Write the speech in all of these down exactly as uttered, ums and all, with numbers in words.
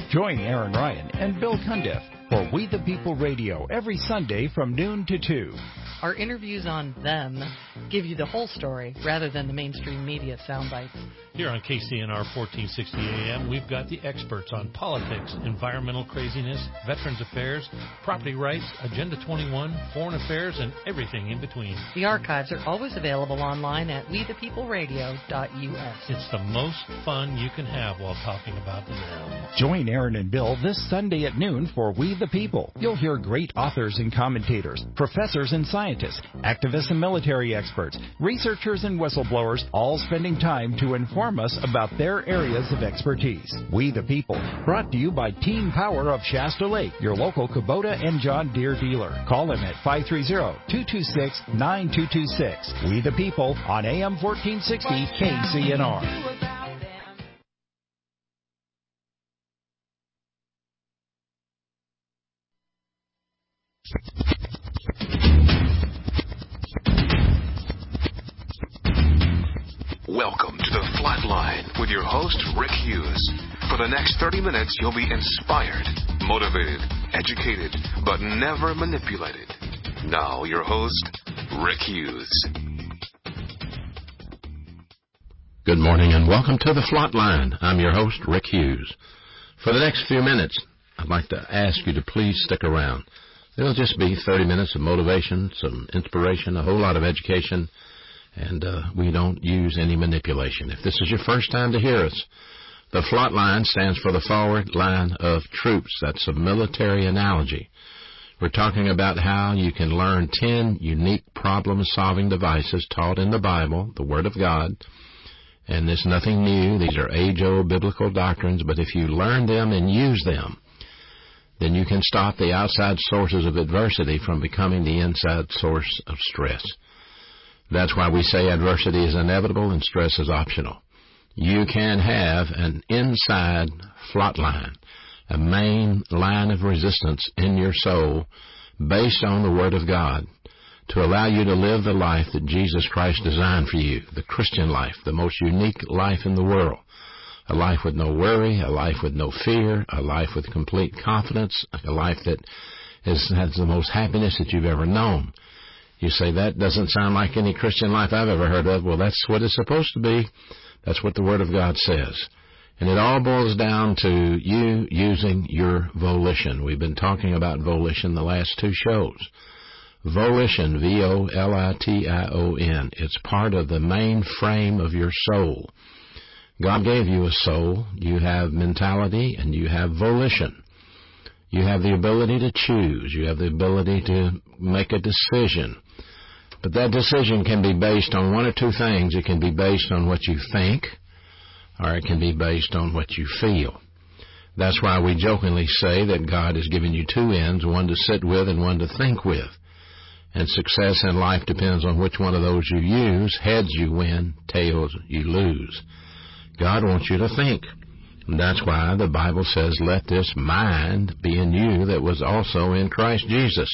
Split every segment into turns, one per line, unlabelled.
Join Aaron Ryan and Bill Cundiff for We the People Radio every Sunday from noon to two.
Our interviews on them give you the whole story rather than the mainstream media sound bites.
Here on K C N R fourteen sixty A M, we've got the experts on politics, environmental craziness, veterans affairs, property rights, Agenda twenty-one, foreign affairs, and everything in between.
The archives are always available online at we the people radio dot U S.
It's the most fun you can have while talking about them.
Join Aaron and Bill this Sunday at noon for We the People. You'll hear great authors and commentators, professors and scientists, activists and military experts, researchers and whistleblowers, all spending time to inform us about their areas of expertise. We the People, brought to you by Team Power of Shasta Lake, your local Kubota and John Deere dealer. Call them at five three zero, two two six, nine two two six. We the People on A M fourteen sixty K C N R.
Welcome to the Flatline with your host, Rick Hughes. For the next thirty minutes, you'll be inspired, motivated, educated, but never manipulated. Now, your host, Rick Hughes.
Good morning and welcome to the Flatline. I'm your host, Rick Hughes. For the next few minutes, I'd like to ask you to please stick around. It'll just be thirty minutes of motivation, some inspiration, a whole lot of education, and uh, we don't use any manipulation. If this is your first time to hear us, the Flatline stands for the forward line of troops. That's a military analogy. We're talking about how you can learn ten unique problem-solving devices taught in the Bible, the Word of God. And there's nothing new. These are age-old biblical doctrines, but if you learn them and use them, then you can stop the outside sources of adversity from becoming the inside source of stress. That's why we say adversity is inevitable and stress is optional. You can have an inside flatline, a main line of resistance in your soul based on the Word of God to allow you to live the life that Jesus Christ designed for you, the Christian life, the most unique life in the world, a life with no worry, a life with no fear, a life with complete confidence, a life that is, has the most happiness that you've ever known. You say, that doesn't sound like any Christian life I've ever heard of. Well, that's what it's supposed to be. That's what the Word of God says. And it all boils down to you using your volition. We've been talking about volition the last two shows. Volition, V O L I T I O N, it's part of the main frame of your soul. God gave you a soul. You have mentality and you have volition. You have the ability to choose. You have the ability to make a decision. But that decision can be based on one or two things. It can be based on what you think, or it can be based on what you feel. That's why we jokingly say that God has given you two ends, one to sit with and one to think with. And success in life depends on which one of those you use. Heads you win, tails you lose. God wants you to think. And that's why the Bible says, let this mind be in you that was also in Christ Jesus.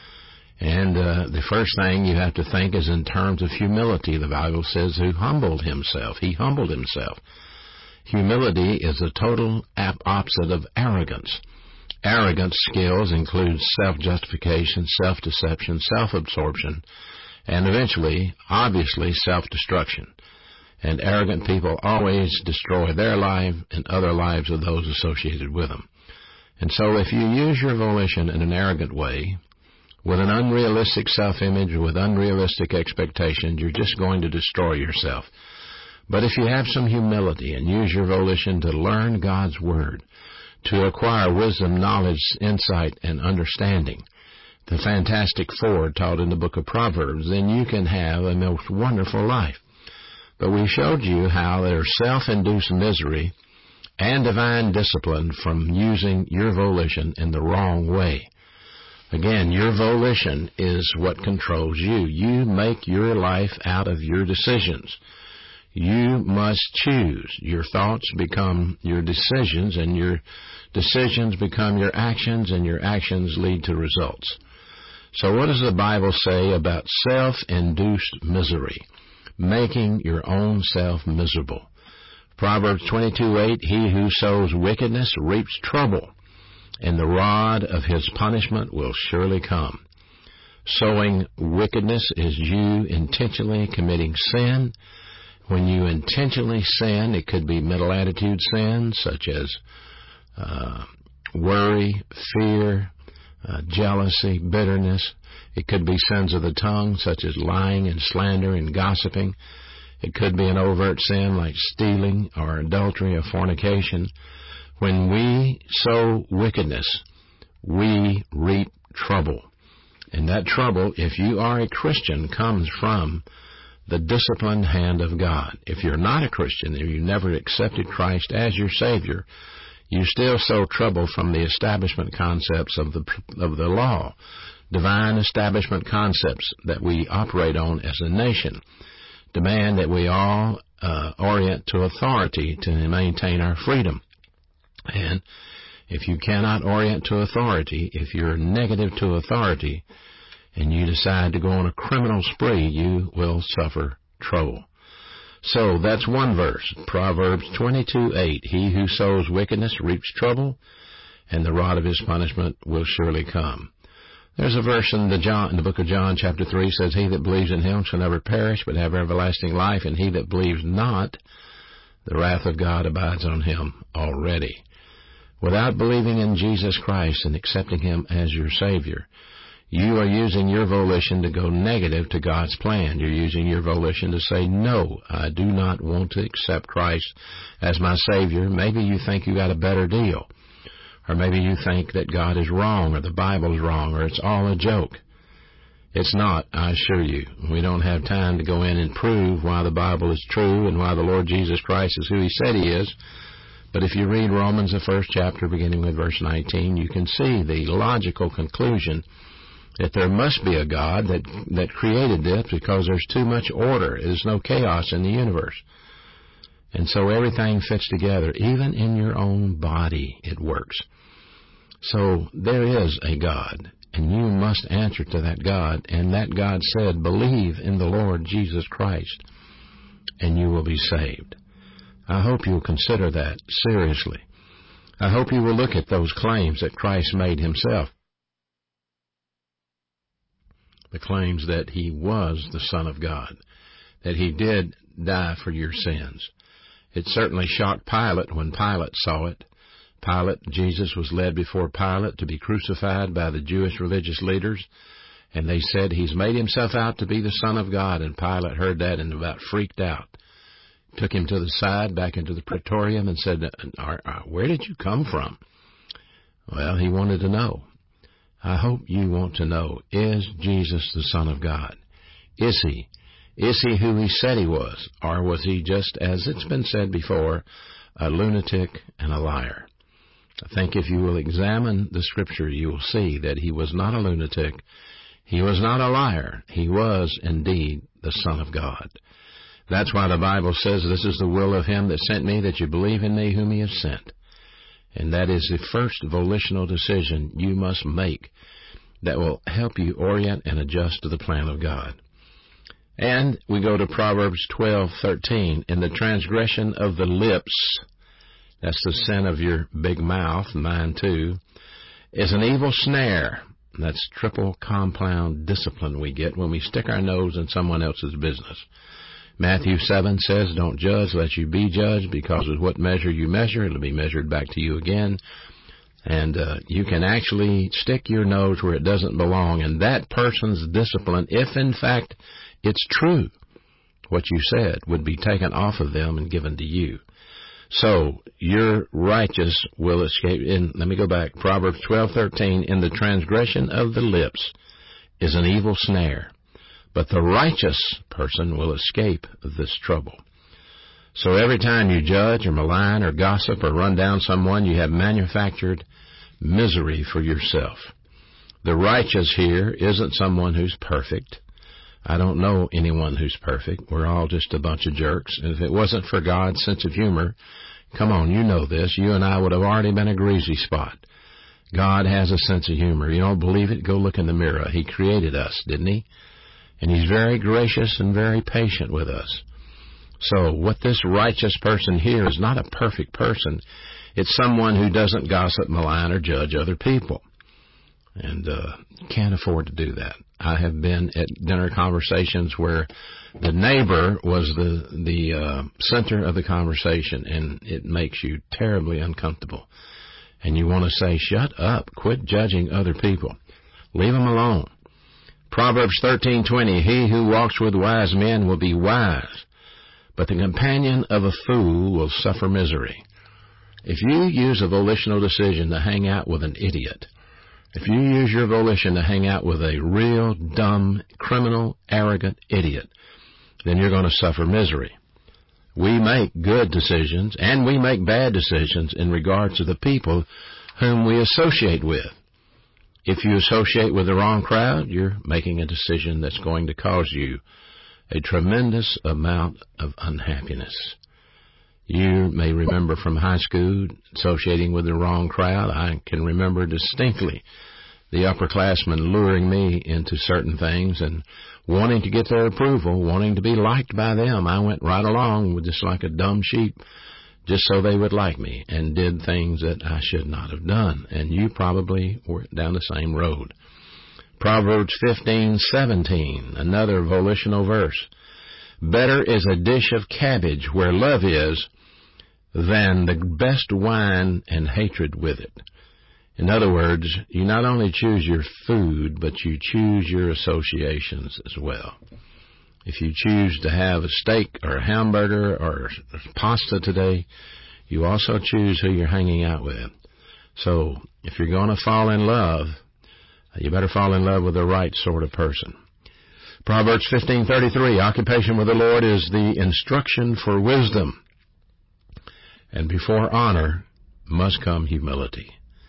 And uh, the first thing you have to think is in terms of humility. The Bible says who humbled himself. He humbled himself. Humility is the total opposite of arrogance. Arrogance skills include self-justification, self-deception, self-absorption, and eventually, obviously, self-destruction. And arrogant people always destroy their life and other lives of those associated with them. And so if you use your volition in an arrogant way, with an unrealistic self-image, with unrealistic expectations, you're just going to destroy yourself. But if you have some humility and use your volition to learn God's Word, to acquire wisdom, knowledge, insight, and understanding, the Fantastic Four taught in the book of Proverbs, then you can have a most wonderful life. But we showed you how there's self-induced misery and divine discipline from using your volition in the wrong way. Again, your volition is what controls you. You make your life out of your decisions. You must choose. Your thoughts become your decisions, and your decisions become your actions, and your actions lead to results. So what does the Bible say about self-induced misery? Making your own self miserable. Proverbs twenty-two eight, he who sows wickedness reaps trouble, and the rod of his punishment will surely come. Sowing wickedness is you intentionally committing sin. When you intentionally sin, it could be mental attitude sins such as uh, worry, fear, uh, jealousy, bitterness. It could be sins of the tongue such as lying and slander and gossiping. It could be an overt sin like stealing or adultery or fornication. When we sow wickedness, we reap trouble. And that trouble, if you are a Christian, comes from the disciplined hand of God. If you're not a Christian, if you never accepted Christ as your Savior, you still sow trouble from the establishment concepts of the of the law, divine establishment concepts that we operate on as a nation, demand that we all uh, orient to authority to maintain our freedom. And if you cannot orient to authority, if you're negative to authority, and you decide to go on a criminal spree, you will suffer trouble. So that's one verse, Proverbs twenty-two eight. He who sows wickedness reaps trouble, and the rod of his punishment will surely come. There's a verse in the, John, in the book of John, chapter three, says, he that believes in him shall never perish, but have everlasting life, and he that believes not, the wrath of God abides on him already. Without believing in Jesus Christ and accepting him as your Savior, you are using your volition to go negative to God's plan. You're using your volition to say, no, I do not want to accept Christ as my Savior. Maybe you think you got a better deal. Or maybe you think that God is wrong or the Bible is wrong or it's all a joke. It's not, I assure you. We don't have time to go in and prove why the Bible is true and why the Lord Jesus Christ is who he said he is. But if you read Romans, the first chapter, beginning with verse nineteen, you can see the logical conclusion that there must be a God that, that created this because there's too much order. There's no chaos in the universe. And so everything fits together. Even in your own body, it works. So there is a God, and you must answer to that God. And that God said, believe in the Lord Jesus Christ, and you will be saved. I hope you'll consider that seriously. I hope you will look at those claims that Christ made himself. The claims that he was the Son of God, that he did die for your sins. It certainly shocked Pilate when Pilate saw it. Pilate, Jesus was led before Pilate to be crucified by the Jewish religious leaders, and they said he's made himself out to be the Son of God, and Pilate heard that and about freaked out. Took him to the side, back into the praetorium, and said, where did you come from? Well, he wanted to know. I hope you want to know, is Jesus the Son of God? Is he? Is he who he said he was? Or was he just, as it's been said before, a lunatic and a liar? I think if you will examine the Scripture, you will see that he was not a lunatic. He was not a liar. He was indeed the Son of God. That's why the Bible says, this is the will of him that sent me, that you believe in me whom he has sent. And that is the first volitional decision you must make that will help you orient and adjust to the plan of God. And we go to Proverbs twelve thirteen. In the transgression of the lips, that's the sin of your big mouth, mine too, is an evil snare. That's triple compound discipline we get when we stick our nose in someone else's business. Matthew seven says, don't judge, lest you be judged, because with what measure you measure, it'll be measured back to you again. And uh, you can actually stick your nose where it doesn't belong, and that person's discipline, if in fact it's true, what you said, would be taken off of them and given to you. So your righteous will escape. In, let me go back. Proverbs twelve thirteen, in the transgression of the lips is an evil snare, but the righteous person will escape this trouble. So every time you judge or malign or gossip or run down someone, you have manufactured misery for yourself. The righteous here isn't someone who's perfect. I don't know anyone who's perfect. We're all just a bunch of jerks. And if it wasn't for God's sense of humor, come on, you know this, you and I would have already been a greasy spot. God has a sense of humor. You don't believe it? Go look in the mirror. He created us, didn't he? And he's very gracious and very patient with us. So what this righteous person here is not a perfect person. It's someone who doesn't gossip, malign, or judge other people. And uh, can't afford to do that. I have been at dinner conversations where the neighbor was the the uh, center of the conversation, and it makes you terribly uncomfortable. And you want to say, shut up, quit judging other people. Leave them alone. Proverbs thirteen twenty, he who walks with wise men will be wise, but the companion of a fool will suffer misery. If you use a volitional decision to hang out with an idiot, if you use your volition to hang out with a real, dumb, criminal, arrogant idiot, then you're going to suffer misery. We make good decisions, and we make bad decisions in regards to the people whom we associate with. If you associate with the wrong crowd, you're making a decision that's going to cause you a tremendous amount of unhappiness. You may remember from high school associating with the wrong crowd. I can remember distinctly the upperclassmen luring me into certain things and wanting to get their approval, wanting to be liked by them. I went right along with just like a dumb sheep, just so they would like me, and did things that I should not have done. And you probably were down the same road. Proverbs fifteen seventeen, another volitional verse. Better is a dish of cabbage where love is than the best wine and hatred with it. In other words, you not only choose your food, but you choose your associations as well. If you choose to have a steak or a hamburger or pasta today, you also choose who you're hanging out with. So if you're going to fall in love, you better fall in love with the right sort of person. Proverbs fifteen thirty-three, occupation with the Lord is the instruction for wisdom, and before honor must come humility.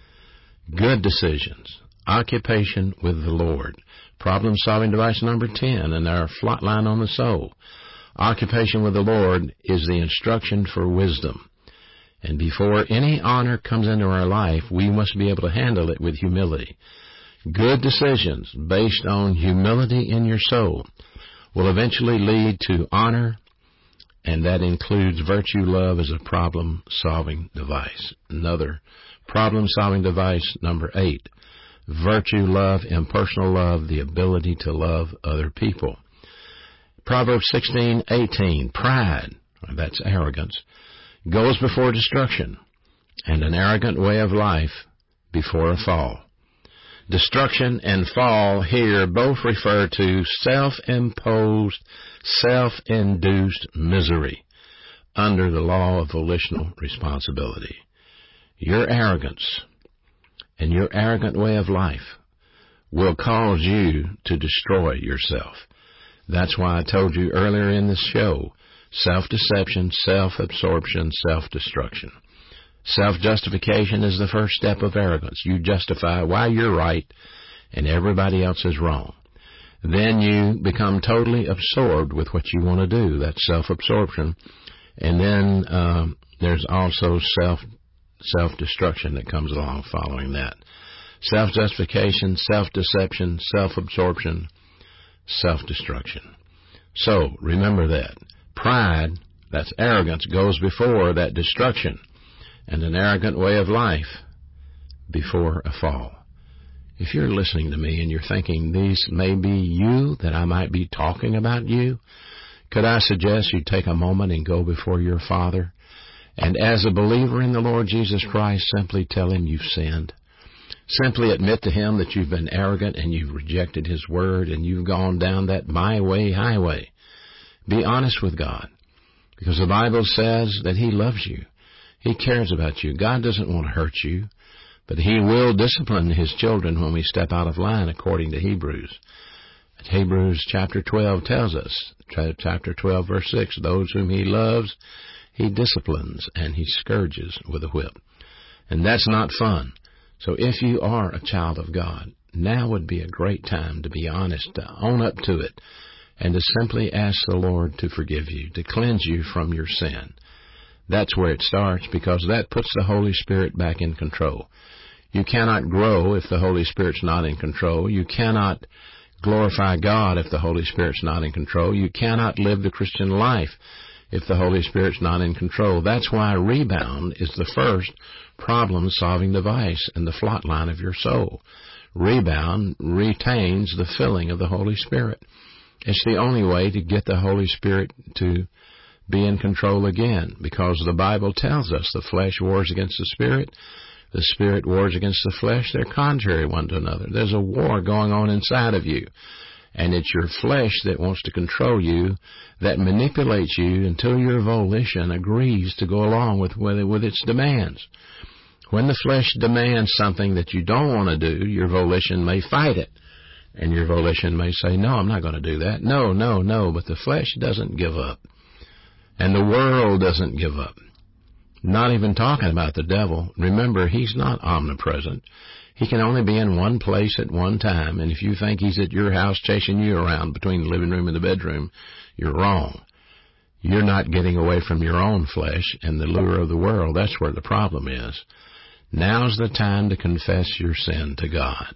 Good decisions, occupation with the Lord. Problem-solving device number ten in our Flatline on the Soul. Occupation with the Lord is the instruction for wisdom. And before any honor comes into our life, we must be able to handle it with humility. Good decisions based on humility in your soul will eventually lead to honor, and that includes virtue love as a problem-solving device. Another problem-solving device, number eight, virtue love, impersonal love, the ability to love other people. Proverbs sixteen eighteen, pride, that's arrogance, goes before destruction, and an arrogant way of life before a fall. Destruction and fall here both refer to self-imposed, self-induced misery under the law of volitional responsibility. Your arrogance and your arrogant way of life will cause you to destroy yourself. That's why I told you earlier in this show, self-deception, self-absorption, self-destruction. Self-justification is the first step of arrogance. You justify why you're right and everybody else is wrong. Then you become totally absorbed with what you want to do. That's self-absorption. And then um, there's also self, self-destruction that comes along following that. Self-justification, self-deception, self-absorption, self-destruction. So remember that. Pride, that's arrogance, goes before that destruction, and an arrogant way of life before a fall. If you're listening to me and you're thinking these may be you, that I might be talking about you, could I suggest you take a moment and go before your Father, and as a believer in the Lord Jesus Christ, simply tell Him you've sinned. Simply admit to Him that you've been arrogant and you've rejected His Word and you've gone down that my way highway. Be honest with God, because the Bible says that He loves you. He cares about you. God doesn't want to hurt you, but He will discipline His children when we step out of line, according to Hebrews. Hebrews chapter twelve tells us, chapter twelve, verse six, those whom He loves, He disciplines, and He scourges with a whip. And that's not fun. So if you are a child of God, now would be a great time to be honest, to own up to it, and to simply ask the Lord to forgive you, to cleanse you from your sin. That's where it starts, because that puts the Holy Spirit back in control. You cannot grow if the Holy Spirit's not in control. You cannot glorify God if the Holy Spirit's not in control. You cannot live the Christian life if the Holy Spirit's not in control. That's why rebound is the first problem-solving device in the flot line of your soul. Rebound retains the filling of the Holy Spirit. It's the only way to get the Holy Spirit to be in control again, because the Bible tells us the flesh wars against the Spirit, the Spirit wars against the flesh. They're contrary one to another. There's a war going on inside of you, and it's your flesh that wants to control you, that manipulates you until your volition agrees to go along with, with, with its demands. When the flesh demands something that you don't want to do, your volition may fight it. And your volition may say, no, I'm not going to do that. No, no, no. But the flesh doesn't give up. And the world doesn't give up. Not even talking about the devil. Remember, he's not omnipresent. He can only be in one place at one time. And if you think he's at your house chasing you around between the living room and the bedroom, you're wrong. You're not getting away from your own flesh and the lure of the world. That's where the problem is. Now's the time to confess your sin to God.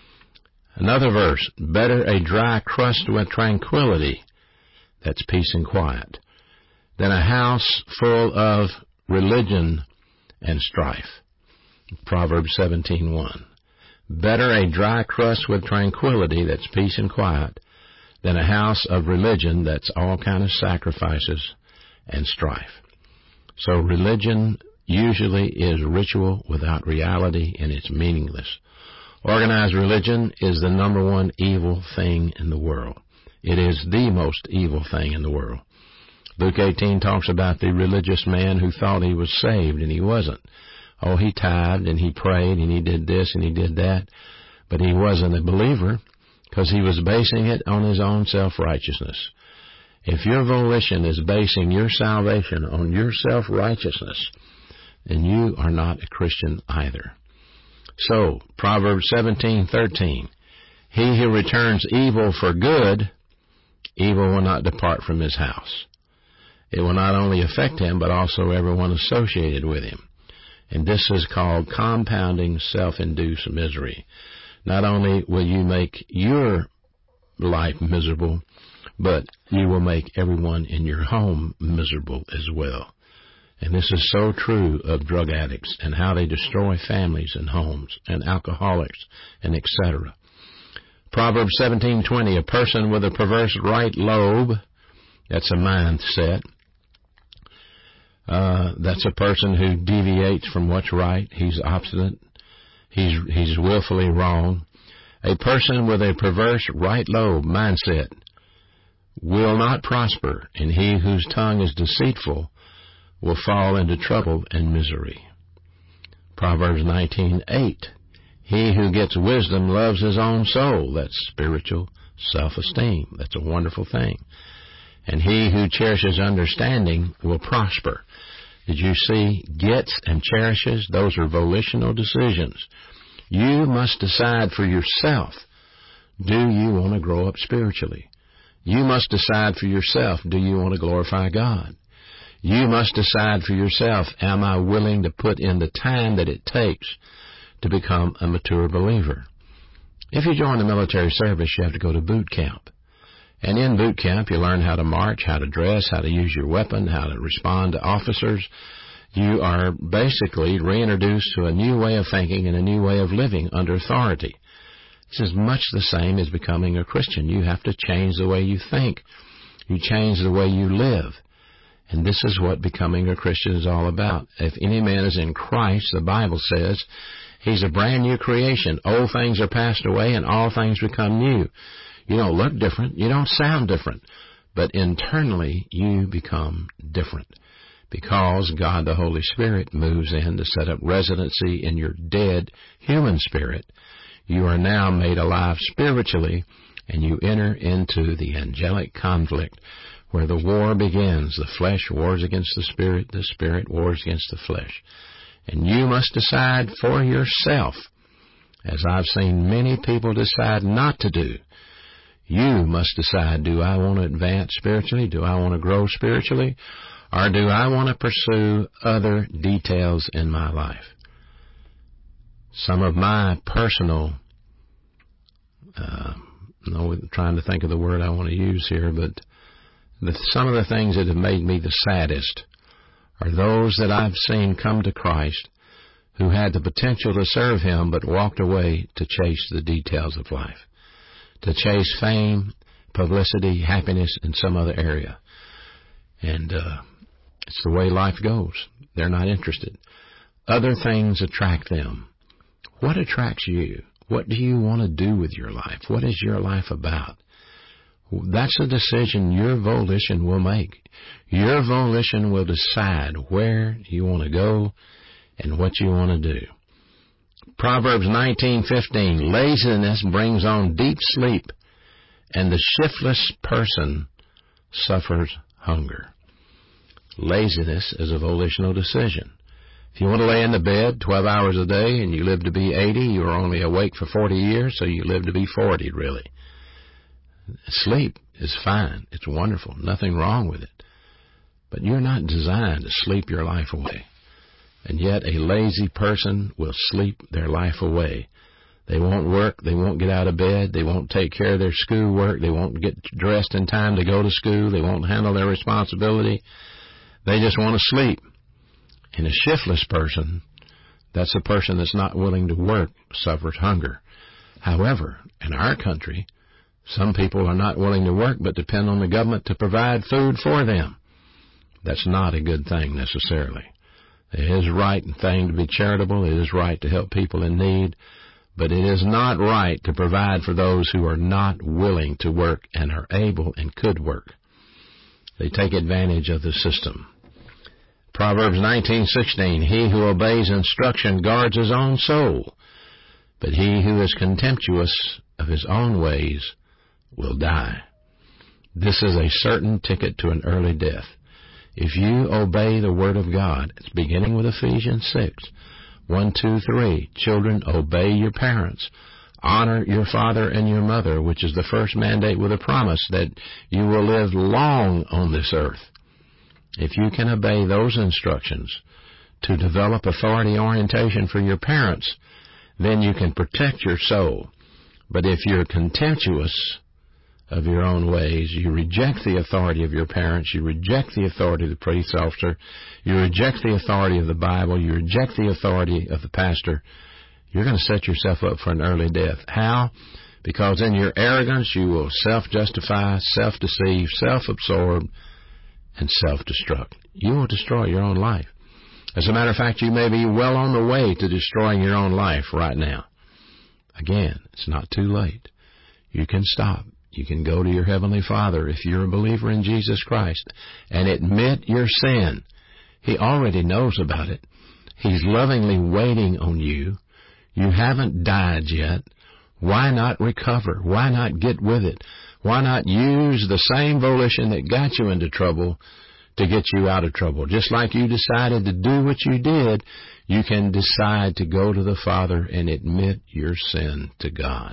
Another verse, better a dry crust with tranquility, that's peace and quiet, than a house full of religion and strife. Proverbs seventeen one. Better a dry crust with tranquility, that's peace and quiet, than a house of religion that's all kind of sacrifices and strife. So religion usually is ritual without reality, and it's meaningless. Organized religion is the number one evil thing in the world. It is the most evil thing in the world. Luke eighteen talks about the religious man who thought he was saved, and he wasn't. Oh, he tithed, and he prayed, and he did this, and he did that, but he wasn't a believer because he was basing it on his own self-righteousness. If your volition is basing your salvation on your self-righteousness, then you are not a Christian either. So, Proverbs seventeen thirteen, he who returns evil for good, evil will not depart from his house. It will not only affect him, but also everyone associated with him. And this is called compounding self-induced misery. Not only will you make your life miserable, but you will make everyone in your home miserable as well. And this is so true of drug addicts and how they destroy families and homes, and alcoholics, and et cetera. Proverbs seventeen twenty, a person with a perverse right lobe, that's a mindset. Uh, that's a person who deviates from what's right. He's obstinate. He's, he's willfully wrong. A person with a perverse right lobe mindset will not prosper, and he whose tongue is deceitful will fall into trouble and misery. Proverbs nineteen eight. He who gets wisdom loves his own soul. That's spiritual self-esteem. That's a wonderful thing. And he who cherishes understanding will prosper. Did you see? Gets and cherishes, those are volitional decisions. You must decide for yourself, do you want to grow up spiritually? You must decide for yourself, do you want to glorify God? You must decide for yourself, am I willing to put in the time that it takes to become a mature believer? If you join the military service, you have to go to boot camp. And in boot camp, you learn how to march, how to dress, how to use your weapon, how to respond to officers. You are basically reintroduced to a new way of thinking and a new way of living under authority. This is much the same as becoming a Christian. You have to change the way you think. You change the way you live. And this is what becoming a Christian is all about. If any man is in Christ, the Bible says, he's a brand new creation. Old things are passed away and all things become new. You don't look different. You don't sound different. But internally, you become different. Because God the Holy Spirit moves in to set up residency in your dead human spirit, you are now made alive spiritually, and you enter into the angelic conflict where the war begins. The flesh wars against the spirit, the spirit wars against the flesh. And you must decide for yourself, as I've seen many people decide not to do. You must decide, do I want to advance spiritually? Do I want to grow spiritually? Or do I want to pursue other details in my life? Some of my personal, uh, I'm trying to think of the word I want to use here, but the, some of the things that have made me the saddest are those that I've seen come to Christ who had the potential to serve Him but walked away to chase the details of life, to chase fame, publicity, happiness in some other area. And uh, it's the way life goes. They're not interested. Other things attract them. What attracts you? What do you want to do with your life? What is your life about? That's a decision your volition will make. Your volition will decide where you want to go and what you want to do. Proverbs nineteen fifteen, laziness brings on deep sleep, and the shiftless person suffers hunger. Laziness is a volitional decision. If you want to lay in the bed twelve hours a day and you live to be eighty, you're only awake for forty years, so you live to be forty, really. Sleep is fine. It's wonderful. Nothing wrong with it. But you're not designed to sleep your life away. And yet a lazy person will sleep their life away. They won't work. They won't get out of bed. They won't take care of their schoolwork. They won't get dressed in time to go to school. They won't handle their responsibility. They just want to sleep. And a shiftless person, that's a person that's not willing to work, suffers hunger. However, in our country, some people are not willing to work but depend on the government to provide food for them. That's not a good thing necessarily. It is a right thing to be charitable. It is right to help people in need. But it is not right to provide for those who are not willing to work and are able and could work. They take advantage of the system. Proverbs nineteen sixteen, he who obeys instruction guards his own soul, but he who is contemptuous of his own ways will die. This is a certain ticket to an early death. If you obey the Word of God, it's beginning with Ephesians six, one, two, three. Children, obey your parents. Honor your father and your mother, which is the first mandate with a promise that you will live long on this earth. If you can obey those instructions to develop authority orientation for your parents, then you can protect your soul. But if you're contemptuous of your own ways, you reject the authority of your parents, you reject the authority of the police officer, you reject the authority of the Bible, you reject the authority of the pastor, you're going to set yourself up for an early death. How? Because in your arrogance you will self-justify, self-deceive, self-absorb, and self-destruct. You will destroy your own life. As a matter of fact, you may be well on the way to destroying your own life right now. Again, it's not too late. You can stop. You can go to your Heavenly Father if you're a believer in Jesus Christ and admit your sin. He already knows about it. He's lovingly waiting on you. You haven't died yet. Why not recover? Why not get with it? Why not use the same volition that got you into trouble to get you out of trouble? Just like you decided to do what you did, you can decide to go to the Father and admit your sin to God.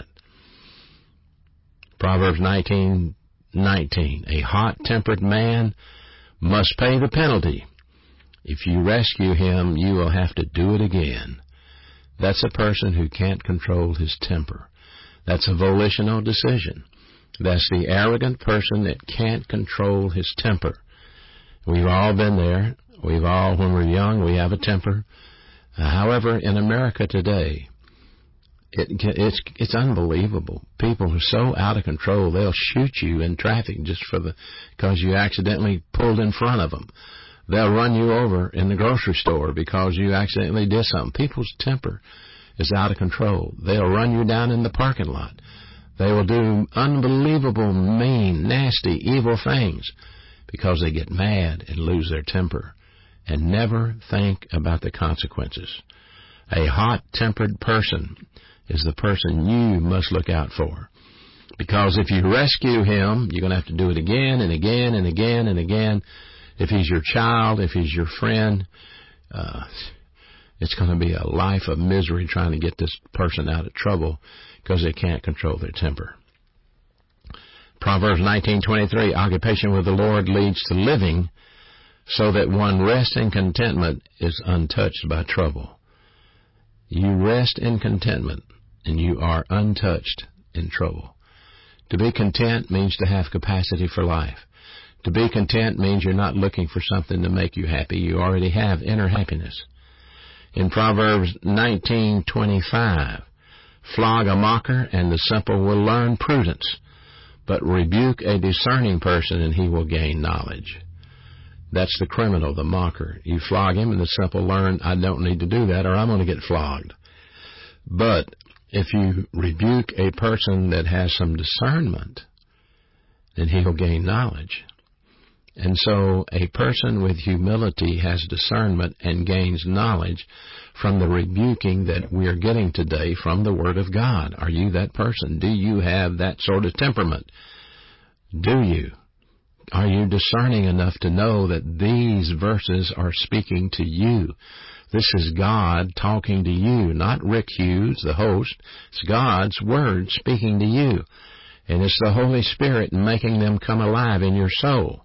Proverbs nineteen nineteen, a hot-tempered man must pay the penalty. If you rescue him, you will have to do it again. That's a person who can't control his temper. That's a volitional decision. That's the arrogant person that can't control his temper. We've all been there. We've all, when we're young, we have a temper. Uh, however, in America today, it, it's it's unbelievable. People are so out of control, they'll shoot you in traffic just for the because you accidentally pulled in front of them. They'll run you over in the grocery store because you accidentally did something. People's temper is out of control. They'll run you down in the parking lot. They will do unbelievable, mean, nasty, evil things because they get mad and lose their temper and never think about the consequences. A hot-tempered person is the person you must look out for. Because if you rescue him, you're going to have to do it again and again and again and again. If he's your child, if he's your friend, uh, it's going to be a life of misery trying to get this person out of trouble because they can't control their temper. Proverbs nineteen twenty-three, occupation with the Lord leads to living, so that one rests in contentment is untouched by trouble. You rest in contentment, and you are untouched in trouble. To be content means to have capacity for life. To be content means you're not looking for something to make you happy. You already have inner happiness. In Proverbs nineteen twenty-five, flog a mocker, and the simple will learn prudence, but rebuke a discerning person, and he will gain knowledge. That's the criminal, the mocker. You flog him, and the simple learn, I don't need to do that, or I'm going to get flogged. But if you rebuke a person that has some discernment, then he will gain knowledge. And so a person with humility has discernment and gains knowledge from the rebuking that we are getting today from the Word of God. Are you that person? Do you have that sort of temperament? Do you? Are you discerning enough to know that these verses are speaking to you? This is God talking to you, not Rick Hughes, the host. It's God's Word speaking to you. And it's the Holy Spirit making them come alive in your soul.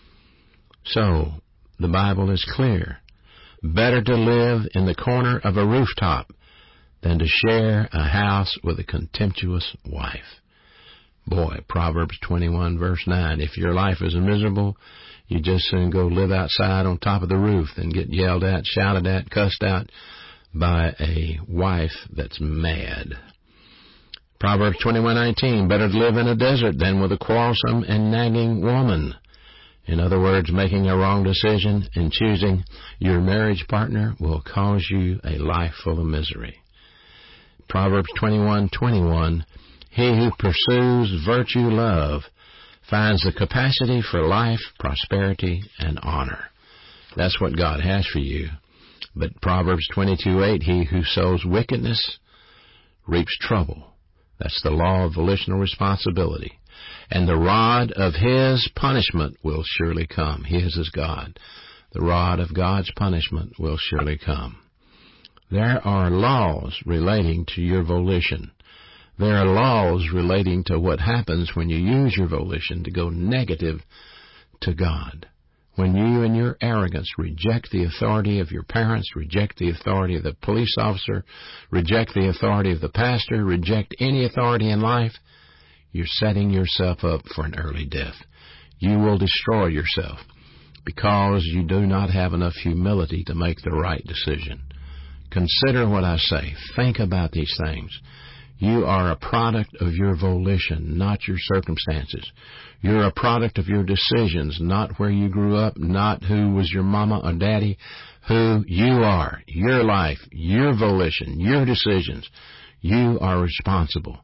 So, the Bible is clear. Better to live in the corner of a rooftop than to share a house with a contemptuous wife. Boy, Proverbs twenty-one, verse nine, if your life is miserable, you just soon go live outside on top of the roof than get yelled at, shouted at, cussed out by a wife that's mad. Proverbs twenty-one nineteen, better to live in a desert than with a quarrelsome and nagging woman. In other words, making a wrong decision and choosing your marriage partner will cause you a life full of misery. Proverbs twenty-one twenty-one, he who pursues virtue love finds the capacity for life, prosperity, and honor. That's what God has for you. But Proverbs twenty-two eight, he who sows wickedness reaps trouble. That's the law of volitional responsibility. And the rod of his punishment will surely come. His is God. The rod of God's punishment will surely come. There are laws relating to your volition. There are laws relating to what happens when you use your volition to go negative to God. When you in your arrogance reject the authority of your parents, reject the authority of the police officer, reject the authority of the pastor, reject any authority in life, you're setting yourself up for an early death. You will destroy yourself because you do not have enough humility to make the right decision. Consider what I say. Think about these things. You are a product of your volition, not your circumstances. You're a product of your decisions, not where you grew up, not who was your mama or daddy. Who you are, your life, your volition, your decisions. You are responsible.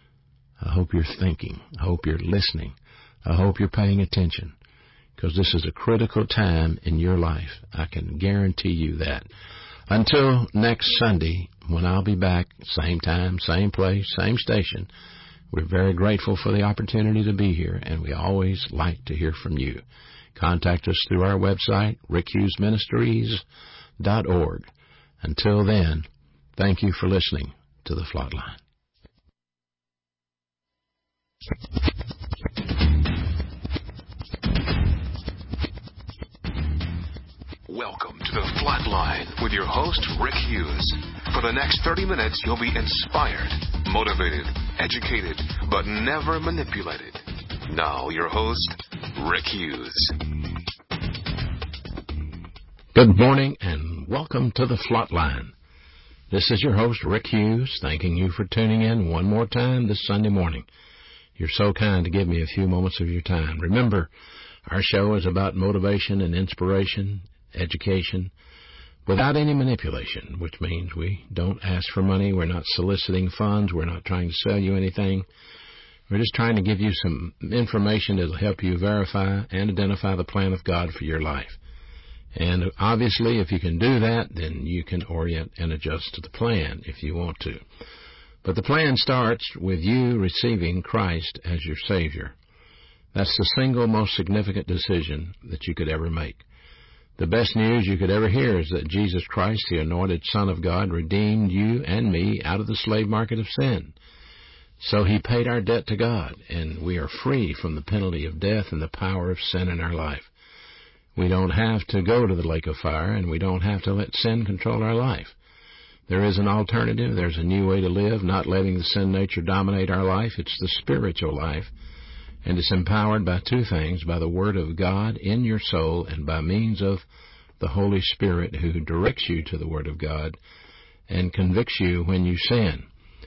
I hope you're thinking. I hope you're listening. I hope you're paying attention, because this is a critical time in your life. I can guarantee you that. Until next Sunday, when I'll be back, same time, same place, same station, we're very grateful for the opportunity to be here, and we always like to hear from you. Contact us through our website, rick hughes ministries dot org. Until then, thank you for listening to The Flatline.
Welcome to The Flatline with your host, Rick Hughes. For the next thirty minutes, you'll be inspired, motivated, educated, but never manipulated. Now, your host, Rick Hughes.
Good morning and welcome to The Flatline. This is your host, Rick Hughes, thanking you for tuning in one more time this Sunday morning. You're so kind to give me a few moments of your time. Remember, our show is about motivation and inspiration, education, without any manipulation, which means we don't ask for money, we're not soliciting funds, we're not trying to sell you anything. We're just trying to give you some information that will help you verify and identify the plan of God for your life. And obviously, if you can do that, then you can orient and adjust to the plan if you want to. But the plan starts with you receiving Christ as your Savior. That's the single most significant decision that you could ever make. The best news you could ever hear is that Jesus Christ, the anointed Son of God, redeemed you and me out of the slave market of sin. So He paid our debt to God, and we are free from the penalty of death and the power of sin in our life. We don't have to go to the lake of fire, and we don't have to let sin control our life. There is an alternative. There's a new way to live, not letting the sin nature dominate our life. It's the spiritual life. And it's empowered by two things, by the Word of God in your soul and by means of the Holy Spirit who directs you to the Word of God and convicts you when you sin.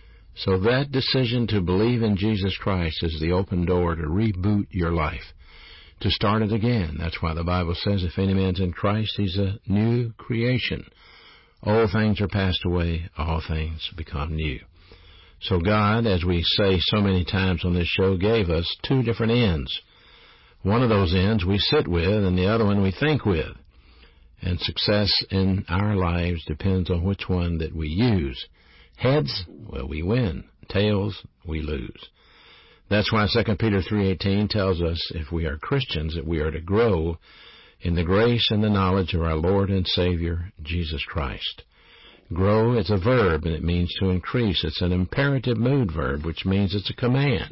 So that decision to believe in Jesus Christ is the open door to reboot your life, to start it again. That's why the Bible says if any man's in Christ, he's a new creation. Old things are passed away, all things become new. So God, as we say so many times on this show, gave us two different ends. One of those ends we sit with, and the other one we think with. And success in our lives depends on which one that we use. Heads, well, we win. Tails, we lose. That's why Second Peter three eighteen tells us if we are Christians that we are to grow in the grace and the knowledge of our Lord and Savior, Jesus Christ. Grow is a verb, and it means to increase. It's an imperative mood verb, which means it's a command.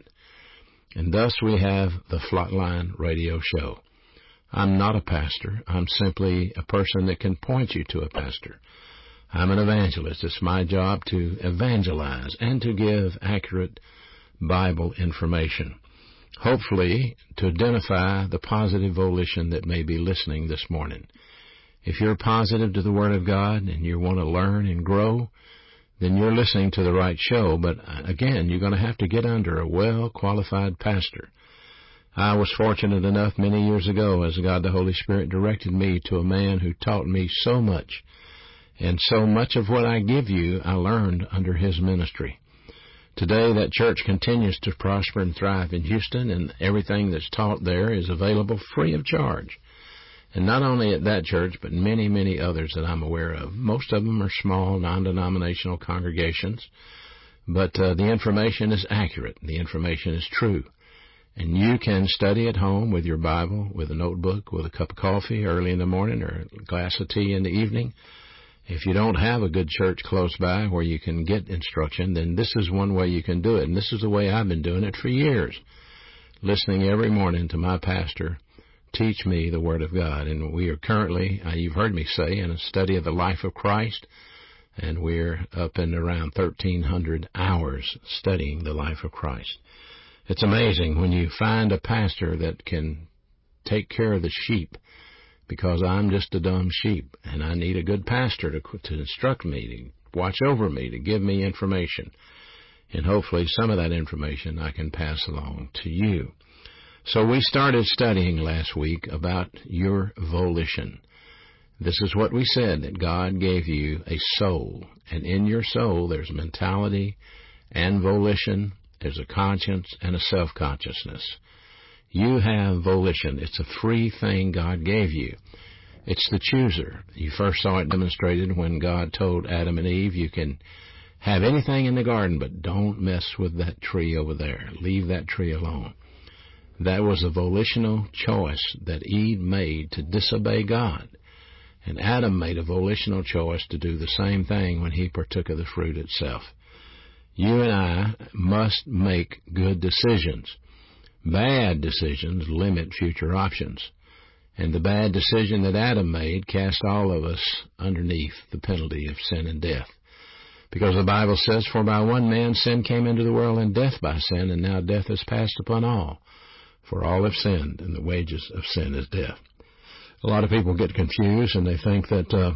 And thus we have the Flatline Radio Show. I'm not a pastor. I'm simply a person that can point you to a pastor. I'm an evangelist. It's my job to evangelize and to give accurate Bible information, hopefully to identify the positive volition that may be listening this morning. If you're positive to the Word of God and you want to learn and grow, then you're listening to the right show. But again, you're going to have to get under a well-qualified pastor. I was fortunate enough many years ago as God the Holy Spirit directed me to a man who taught me so much. And so much of what I give you, I learned under his ministry. Today, that church continues to prosper and thrive in Houston, and everything that's taught there is available free of charge. And not only at that church, but many, many others that I'm aware of. Most of them are small, non-denominational congregations, but uh, the information is accurate. The information is true. And you can study at home with your Bible, with a notebook, with a cup of coffee early in the morning or a glass of tea in the evening. If you don't have a good church close by where you can get instruction, then this is one way you can do it. And this is the way I've been doing it for years, listening every morning to my pastor teach me the Word of God. And we are currently, uh, you've heard me say, in a study of the life of Christ, and we're up in around thirteen hundred hours studying the life of Christ. It's amazing when you find a pastor that can take care of the sheep, because I'm just a dumb sheep, and I need a good pastor to, to instruct me, to watch over me, to give me information. And hopefully some of that information I can pass along to you. So we started studying last week about your volition. This is what we said, that God gave you a soul, and in your soul there's mentality and volition, there's a conscience and a self-consciousness. You have volition. It's a free thing God gave you. It's the chooser. You first saw it demonstrated when God told Adam and Eve, you can have anything in the garden, but don't mess with that tree over there. Leave that tree alone. That was a volitional choice that Eve made to disobey God. And Adam made a volitional choice to do the same thing when he partook of the fruit itself. You and I must make good decisions. Bad decisions limit future options. And the bad decision that Adam made cast all of us underneath the penalty of sin and death. Because the Bible says, for by one man sin came into the world, and death by sin, and now death is passed upon all. For all have sinned, and the wages of sin is death. A lot of people get confused, and they think that uh,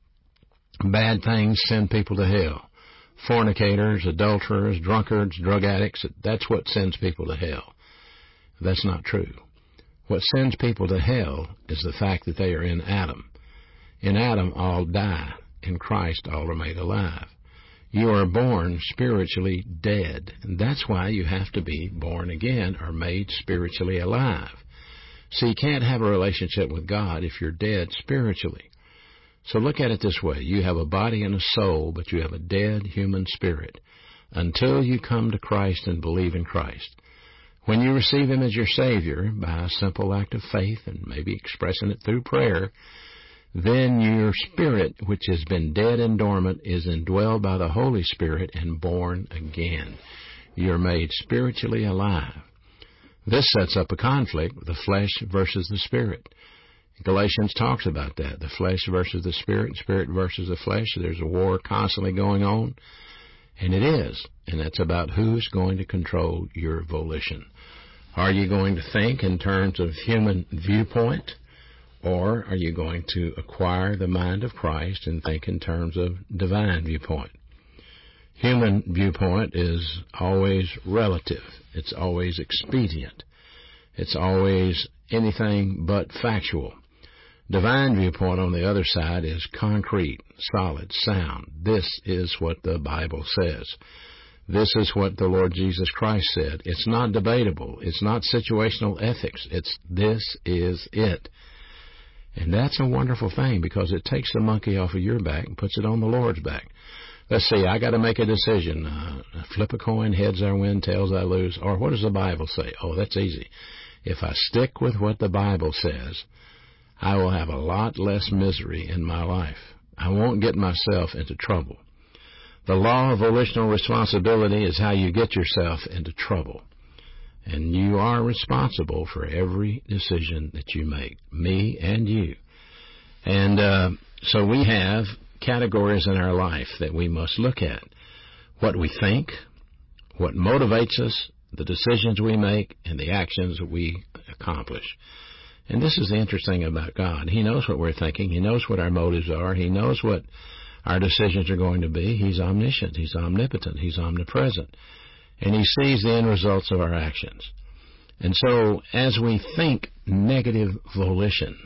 bad things send people to hell. Fornicators, adulterers, drunkards, drug addicts, that's what sends people to hell. That's not true. What sends people to hell is the fact that they are in Adam. In Adam, all die. In Christ, all are made alive. You are born spiritually dead, and that's why you have to be born again or made spiritually alive. So you can't have a relationship with God if you're dead spiritually. So look at it this way. You have a body and a soul, but you have a dead human spirit until you come to Christ and believe in Christ. When you receive Him as your Savior by a simple act of faith and maybe expressing it through prayer, then your spirit, which has been dead and dormant, is indwelled by the Holy Spirit and born again. You're made spiritually alive. This sets up a conflict with the flesh versus the spirit. Galatians talks about that, the flesh versus the spirit, spirit versus the flesh. There's a war constantly going on, and it is, and that's about who's going to control your volition. Are you going to think in terms of human viewpoint, or are you going to acquire the mind of Christ and think in terms of divine viewpoint? Human viewpoint is always relative. It's always expedient. It's always anything but factual. Divine viewpoint, on the other side, is concrete, solid, sound. This is what the Bible says. This is what the Lord Jesus Christ said. It's not debatable. It's not situational ethics. It's this is it. And that's a wonderful thing, because it takes the monkey off of your back and puts it on the Lord's back. Let's see, I got to make a decision. Uh, flip a coin, heads I win, tails I lose. Or what does the Bible say? Oh, that's easy. If I stick with what the Bible says, I will have a lot less misery in my life. I won't get myself into trouble. The law of volitional responsibility is how you get yourself into trouble. And you are responsible for every decision that you make, me and you. And uh, so we have categories in our life that we must look at. What we think, what motivates us, the decisions we make, and the actions that we accomplish. And this is the interesting thing about God. He knows what we're thinking. He knows what our motives are. He knows what our decisions are going to be. He's omniscient. He's omnipotent. He's omnipresent. And He sees the end results of our actions. And so as we think negative volition,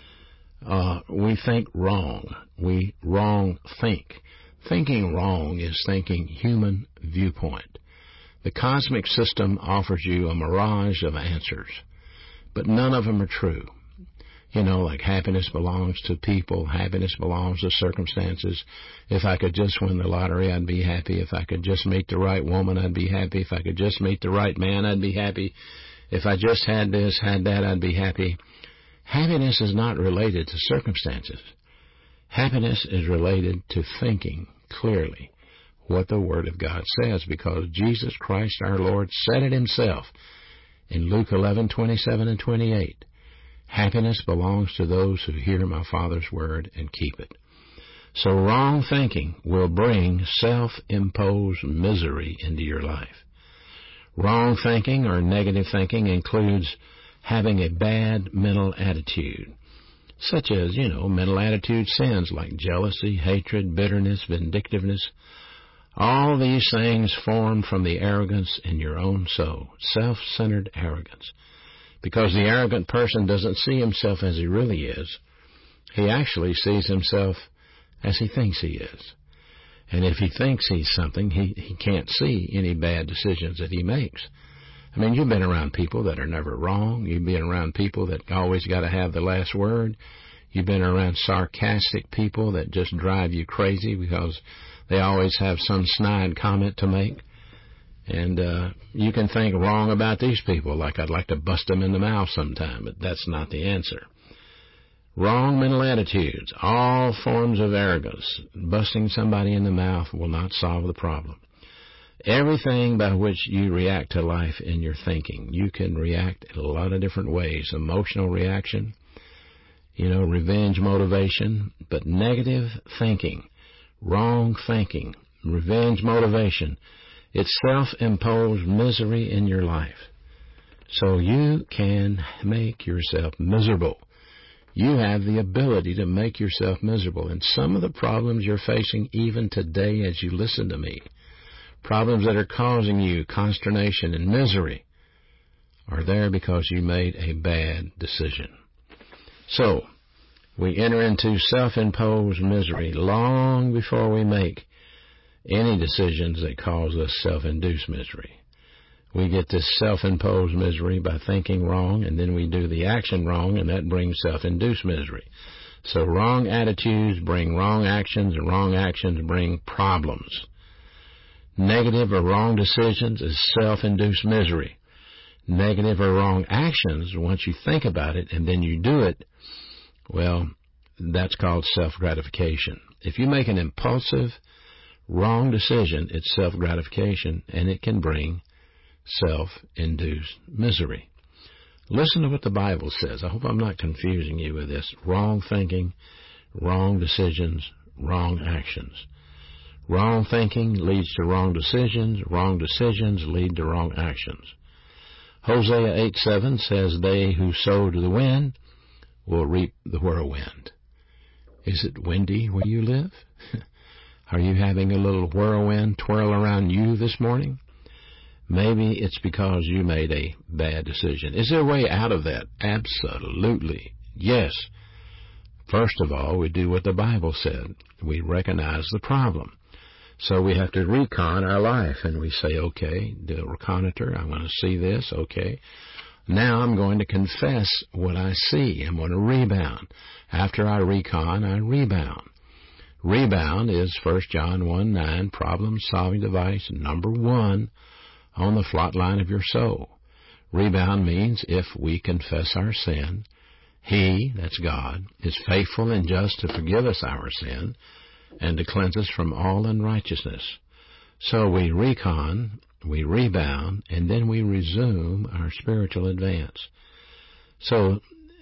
uh, we think wrong. We wrong think. Thinking wrong is thinking human viewpoint. The cosmic system offers you a mirage of answers, but none of them are true. You know, like happiness belongs to people, happiness belongs to circumstances. If I could just win the lottery, I'd be happy. If I could just meet the right woman, I'd be happy. If I could just meet the right man, I'd be happy. If I just had this, had that, I'd be happy. Happiness is not related to circumstances. Happiness is related to thinking clearly what the Word of God says, because Jesus Christ our Lord said it Himself in Luke eleven, twenty-seven and twenty-eight. Happiness belongs to those who hear my Father's word and keep it. So wrong thinking will bring self-imposed misery into your life. Wrong thinking or negative thinking includes having a bad mental attitude, such as, you know, mental attitude sins like jealousy, hatred, bitterness, vindictiveness. All these things form from the arrogance in your own soul, self-centered arrogance. Because the arrogant person doesn't see himself as he really is. He actually sees himself as he thinks he is. And if he thinks he's something, he, he can't see any bad decisions that he makes. I mean, you've been around people that are never wrong. You've been around people that always got to have the last word. You've been around sarcastic people that just drive you crazy because they always have some snide comment to make. And uh, you can think wrong about these people, like I'd like to bust them in the mouth sometime, but that's not the answer. Wrong mental attitudes, all forms of arrogance, busting somebody in the mouth will not solve the problem. Everything by which you react to life in your thinking, you can react in a lot of different ways. Emotional reaction, you know, revenge motivation, but negative thinking, wrong thinking, revenge motivation, it's self-imposed misery in your life. So you can make yourself miserable. You have the ability to make yourself miserable. And some of the problems you're facing even today as you listen to me, problems that are causing you consternation and misery, are there because you made a bad decision. So we enter into self-imposed misery long before we make any decisions that cause us self-induced misery. We get this self-imposed misery by thinking wrong, and then we do the action wrong, and that brings self-induced misery. So wrong attitudes bring wrong actions, and wrong actions bring problems. Negative or wrong decisions is self-induced misery. Negative or wrong actions, once you think about it and then you do it, well, that's called self-gratification. If you make an impulsive, wrong decision, it's self-gratification, and it can bring self-induced misery. Listen to what the Bible says. I hope I'm not confusing you with this. Wrong thinking, wrong decisions, wrong actions. Wrong thinking leads to wrong decisions. Wrong decisions lead to wrong actions. Hosea eight seven says, they who sow to the wind will reap the whirlwind. Is it windy where you live? Are you having a little whirlwind twirl around you this morning? Maybe it's because you made a bad decision. Is there a way out of that? Absolutely. Yes. First of all, we do what the Bible said. We recognize the problem. So we have to recon our life, and we say, okay, do a reconnoiter. I'm going to see this. Okay. Now I'm going to confess what I see. I'm going to rebound. After I recon, I rebound. Rebound is First John one nine, problem-solving device number one on the flot line of your soul. Rebound means if we confess our sin, He, that's God, is faithful and just to forgive us our sin and to cleanse us from all unrighteousness. So we recon, we rebound, and then we resume our spiritual advance. So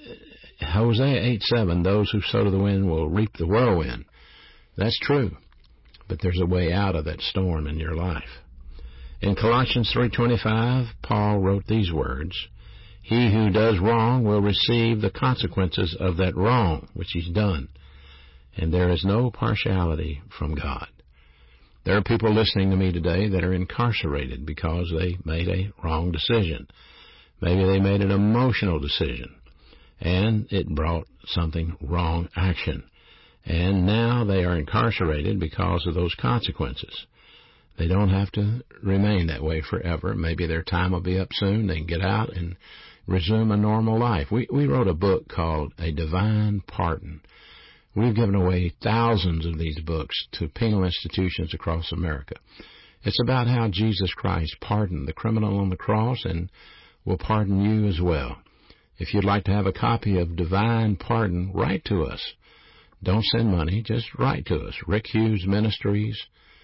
Hosea eight seven, those who sow to the wind will reap the whirlwind. That's true, but there's a way out of that storm in your life. In Colossians three twenty-five, Paul wrote these words, he who does wrong will receive the consequences of that wrong which he's done. And there is no partiality from God. There are people listening to me today that are incarcerated because they made a wrong decision. Maybe they made an emotional decision, and it brought something wrong action. And now they are incarcerated because of those consequences. They don't have to remain that way forever. Maybe their time will be up soon. They can get out and resume a normal life. We, we wrote a book called A Divine Pardon. We've given away thousands of these books to penal institutions across America. It's about how Jesus Christ pardoned the criminal on the cross and will pardon you as well. If you'd like to have a copy of Divine Pardon, write to us. Don't send money, just write to us. Rick Hughes Ministries,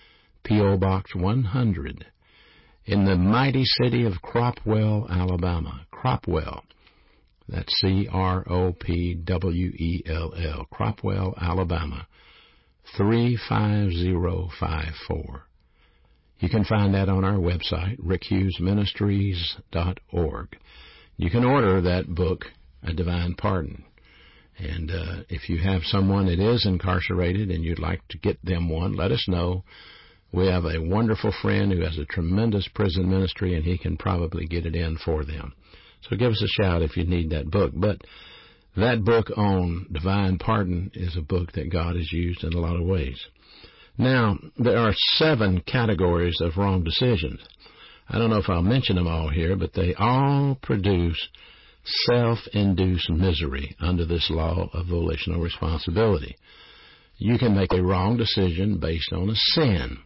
P O Box one hundred, in the mighty city of Cropwell, Alabama. Cropwell. That's C R O P W E L L. Cropwell, Alabama, three five zero five four. You can find that on our website, rick hughes ministries dot org. You can order that book, A Divine Pardon. And uh, if you have someone that is incarcerated and you'd like to get them one, let us know. We have a wonderful friend who has a tremendous prison ministry, and he can probably get it in for them. So give us a shout if you need that book. But that book on Divine Pardon is a book that God has used in a lot of ways. Now, there are seven categories of wrong decisions. I don't know if I'll mention them all here, but they all produce self-induced misery under this law of volitional responsibility. You can make a wrong decision based on a sin.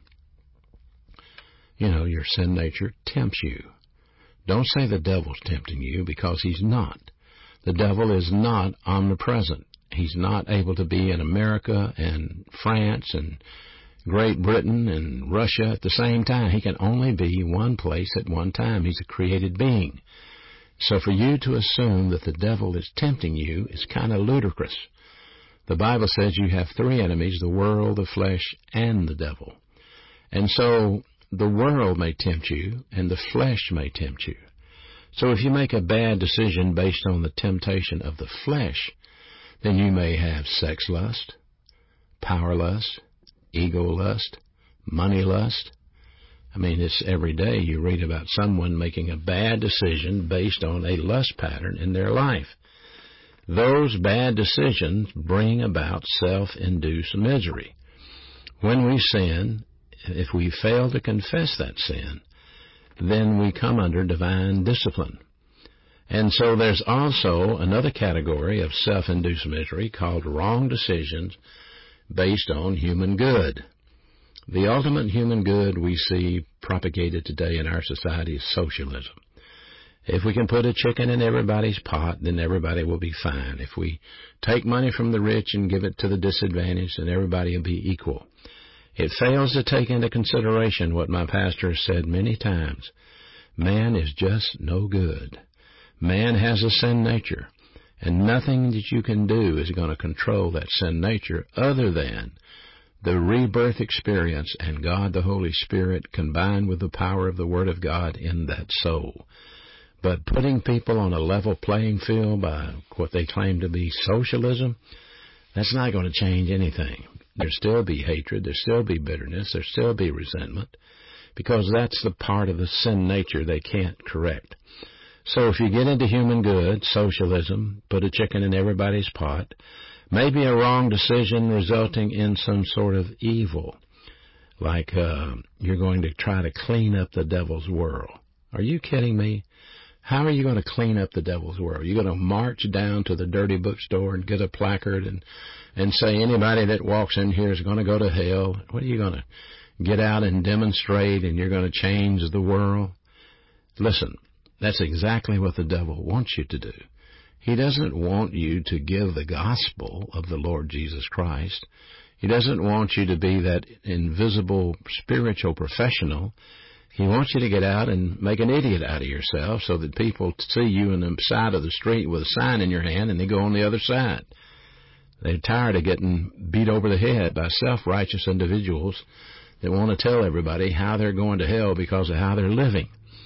You know, your sin nature tempts you. Don't say the devil's tempting you, because he's not. The devil is not omnipresent. He's not able to be in America and France and Great Britain and Russia at the same time. He can only be one place at one time. He's a created being. So for you to assume that the devil is tempting you is kind of ludicrous. The Bible says you have three enemies, the world, the flesh, and the devil. And so the world may tempt you, and the flesh may tempt you. So if you make a bad decision based on the temptation of the flesh, then you may have sex lust, power lust, ego lust, money lust. I mean, it's every day you read about someone making a bad decision based on a lust pattern in their life. Those bad decisions bring about self-induced misery. When we sin, if we fail to confess that sin, then we come under divine discipline. And so there's also another category of self-induced misery called wrong decisions based on human good. The ultimate human good we see propagated today in our society is socialism. If we can put a chicken in everybody's pot, then everybody will be fine. If we take money from the rich and give it to the disadvantaged, then everybody will be equal. It fails to take into consideration what my pastor has said many times. Man is just no good. Man has a sin nature, and nothing that you can do is going to control that sin nature other than the rebirth experience and God the Holy Spirit combined with the power of the Word of God in that soul. But putting people on a level playing field by what they claim to be socialism, that's not going to change anything. There'll still be hatred, there'll still be bitterness, there'll still be resentment, because that's the part of the sin nature they can't correct. So if you get into human good, socialism, put a chicken in everybody's pot, maybe a wrong decision resulting in some sort of evil, like uh, you're going to try to clean up the devil's world. Are you kidding me? How are you going to clean up the devil's world? You're going to march down to the dirty bookstore and get a placard and, and say anybody that walks in here is going to go to hell? What are you going to get out and demonstrate and you're going to change the world? Listen, that's exactly what the devil wants you to do. He doesn't want you to give the gospel of the Lord Jesus Christ. He doesn't want you to be that invisible spiritual professional. He wants you to get out and make an idiot out of yourself so that people see you on the side of the street with a sign in your hand and they go on the other side. They're tired of getting beat over the head by self-righteous individuals that want to tell everybody how they're going to hell because of how they're living.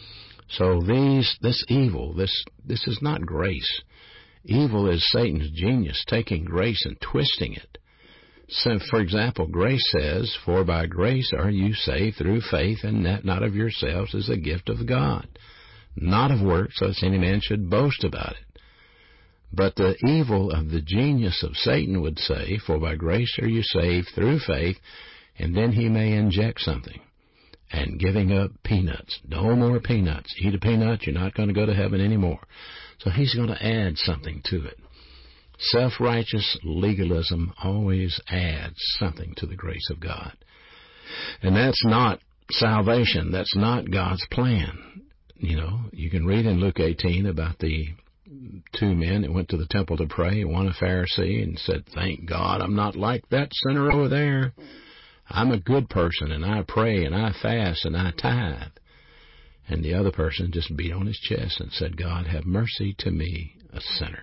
So these, this evil, this, this is not grace. Evil is Satan's genius, taking grace and twisting it. So, for example, grace says, "For by grace are you saved through faith, and that not of yourselves is a gift of God, not of works, lest any man should boast about it." But the evil of the genius of Satan would say, "For by grace are you saved through faith," and then he may inject something. And giving up peanuts. No more peanuts. Eat a peanut, you're not going to go to heaven anymore. So he's going to add something to it. Self-righteous legalism always adds something to the grace of God. And that's not salvation. That's not God's plan. You know, you can read in Luke eighteen about the two men that went to the temple to pray, one a Pharisee, and said, "Thank God I'm not like that sinner over there. I'm a good person, and I pray, and I fast, and I tithe." And the other person just beat on his chest and said, "God, have mercy to me, a sinner."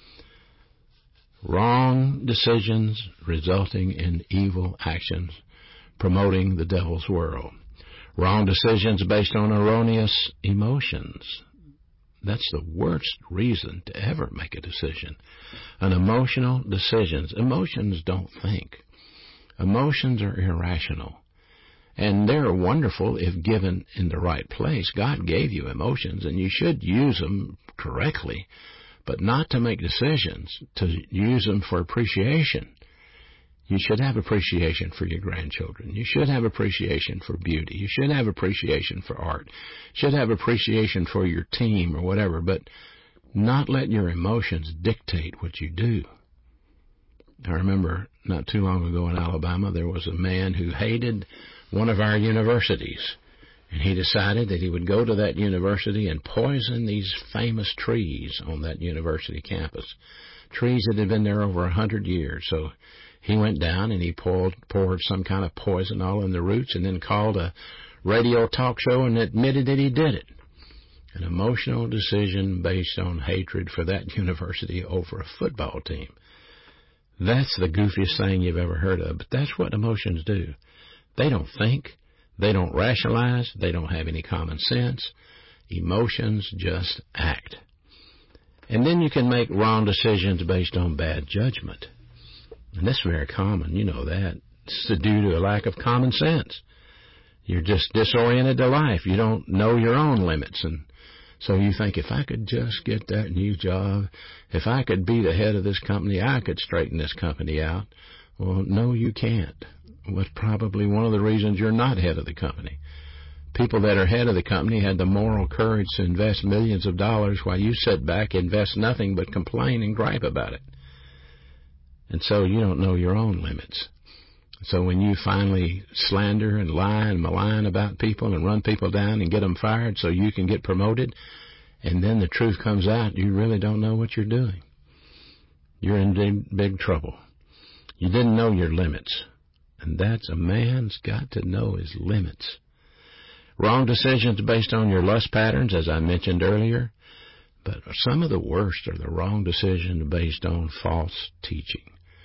Wrong decisions resulting in evil actions, promoting the devil's world. Wrong decisions based on erroneous emotions. That's the worst reason to ever make a decision. An emotional decisions. Emotions don't think. Emotions are irrational. And they're wonderful if given in the right place. God gave you emotions, and you should use them correctly, but not to make decisions, to use them for appreciation. You should have appreciation for your grandchildren. You should have appreciation for beauty. You should have appreciation for art. You should have appreciation for your team or whatever, but not let your emotions dictate what you do. I remember not too long ago in Alabama, there was a man who hated one of our universities. And he decided that he would go to that university and poison these famous trees on that university campus. Trees that had been there over a hundred years. So he went down and he poured, poured some kind of poison all in the roots and then called a radio talk show and admitted that he did it. An emotional decision based on hatred for that university over a football team. That's the goofiest thing you've ever heard of, but that's what emotions do. They don't think. They don't rationalize. They don't have any common sense. Emotions just act. And then you can make wrong decisions based on bad judgment. And that's very common. You know that. It's due to a lack of common sense. You're just disoriented to life. You don't know your own limits. And so you think, if I could just get that new job, if I could be the head of this company, I could straighten this company out. Well, no, you can't. Was probably one of the reasons you're not head of the company. People that are head of the company had the moral courage to invest millions of dollars while you sit back, invest nothing but complain and gripe about it. And so you don't know your own limits. So when you finally slander and lie and malign about people and run people down and get them fired so you can get promoted, and then the truth comes out, you really don't know what you're doing. You're in big, big trouble. You didn't know your limits. And that's a man's got to know his limits. Wrong decisions based on your lust patterns, as I mentioned earlier. But some of the worst are the wrong decisions based on false teaching.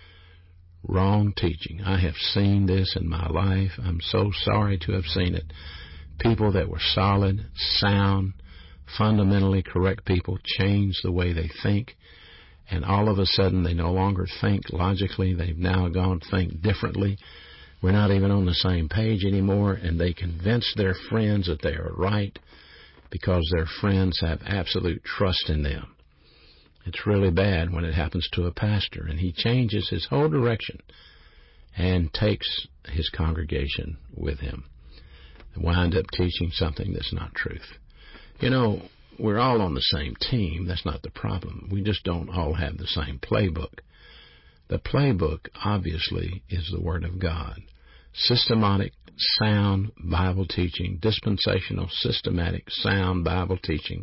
Wrong teaching. I have seen this in my life. I'm so sorry to have seen it. People that were solid, sound, fundamentally correct people change the way they think, and all of a sudden they no longer think logically. They've now gone to think differently. We're not even on the same page anymore, and they convince their friends that they are right because their friends have absolute trust in them. It's really bad when it happens to a pastor, and he changes his whole direction and takes his congregation with him and wind up teaching something that's not truth. You know, we're all on the same team. That's not the problem. We just don't all have the same playbook. The playbook, obviously, is the Word of God. Systematic, sound Bible teaching, dispensational, systematic, sound Bible teaching,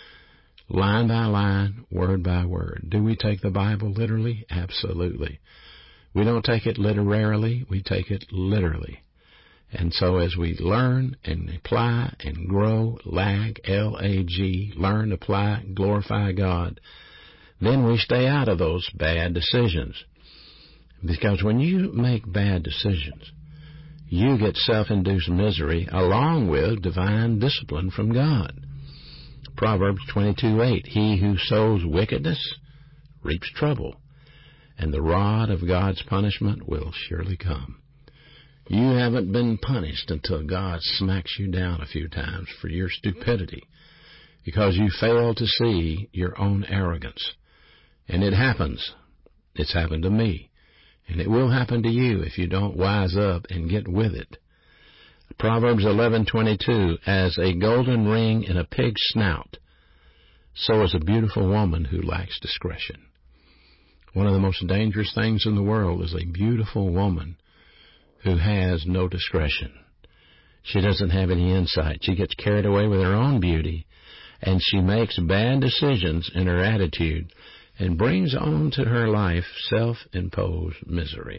line by line, word by word. Do we take the Bible literally? Absolutely. We don't take it literarily. We take it literally. And so as we learn and apply and grow, lag, L A G, learn, apply, glorify God, then we stay out of those bad decisions. Because when you make bad decisions, you get self-induced misery along with divine discipline from God. Proverbs twenty-two eight, he who sows wickedness reaps trouble, and the rod of God's punishment will surely come. You haven't been punished until God smacks you down a few times for your stupidity because you fail to see your own arrogance. And it happens. It's happened to me. And it will happen to you if you don't wise up and get with it. Proverbs eleven twenty-two, as a golden ring in a pig's snout, so is a beautiful woman who lacks discretion. One of the most dangerous things in the world is a beautiful woman who has no discretion. She doesn't have any insight. She gets carried away with her own beauty, and she makes bad decisions in her attitude and brings on to her life self-imposed misery.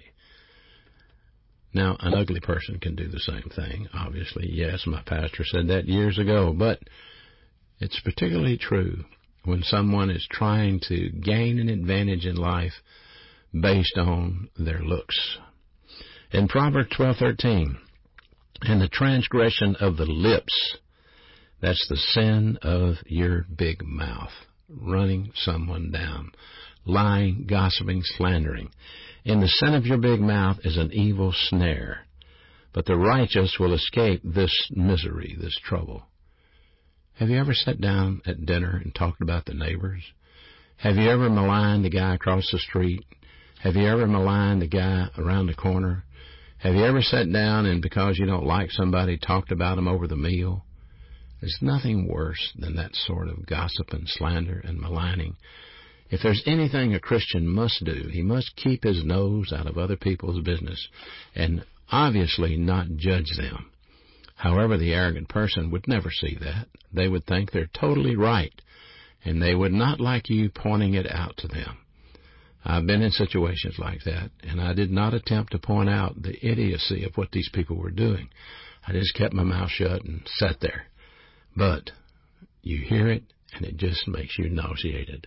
Now, an ugly person can do the same thing, obviously. Yes, my pastor said that years ago, but it's particularly true when someone is trying to gain an advantage in life based on their looks. In Proverbs twelve thirteen, and the transgression of the lips, that's the sin of your big mouth, running someone down, lying, gossiping, slandering. In the sin of your big mouth is an evil snare, but the righteous will escape this misery, this trouble. Have you ever sat down at dinner and talked about the neighbors? Have you ever maligned the guy across the street? Have you ever maligned the guy around the corner? Have you ever sat down and because you don't like somebody talked about them over the meal? There's nothing worse than that sort of gossip and slander and maligning. If there's anything a Christian must do, he must keep his nose out of other people's business and obviously not judge them. However, the arrogant person would never see that. They would think they're totally right, and they would not like you pointing it out to them. I've been in situations like that, and I did not attempt to point out the idiocy of what these people were doing. I just kept my mouth shut and sat there. But you hear it, and it just makes you nauseated.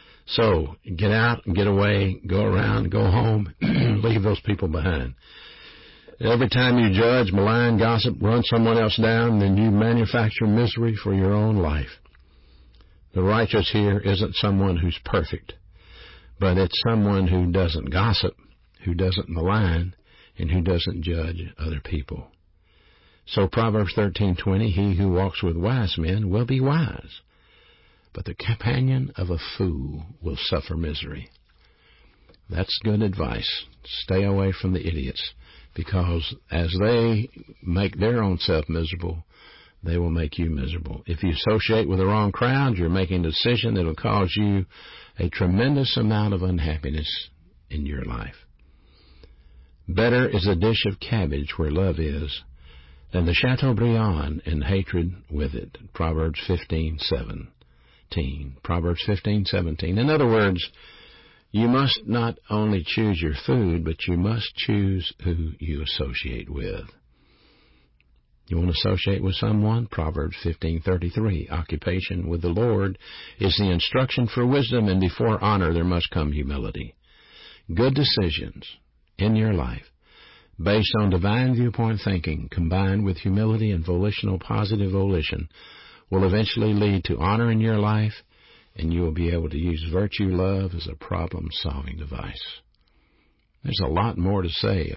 So get out and get away, go around, go home, leave those people behind. Every time you judge, malign, gossip, run someone else down, then you manufacture misery for your own life. The righteous here isn't someone who's perfect, but it's someone who doesn't gossip, who doesn't malign, and who doesn't judge other people. So Proverbs thirteen twenty, he who walks with wise men will be wise, but the companion of a fool will suffer misery. That's good advice. Stay away from the idiots, because as they make their own self miserable, they will make you miserable. If you associate with the wrong crowd, you're making a decision that will cause you a tremendous amount of unhappiness in your life. Better is a dish of cabbage where love is than the Chateaubriand and hatred with it. Proverbs fifteen seventeen. Proverbs fifteen seventeen. In other words, you must not only choose your food, but you must choose who you associate with. You want to associate with someone? Proverbs fifteen thirty-three. Occupation with the Lord is the instruction for wisdom, and before honor there must come humility. Good decisions in your life, based on divine viewpoint thinking, combined with humility and volitional positive volition, will eventually lead to honor in your life, and you will be able to use virtue love as a problem-solving device. There's a lot more to say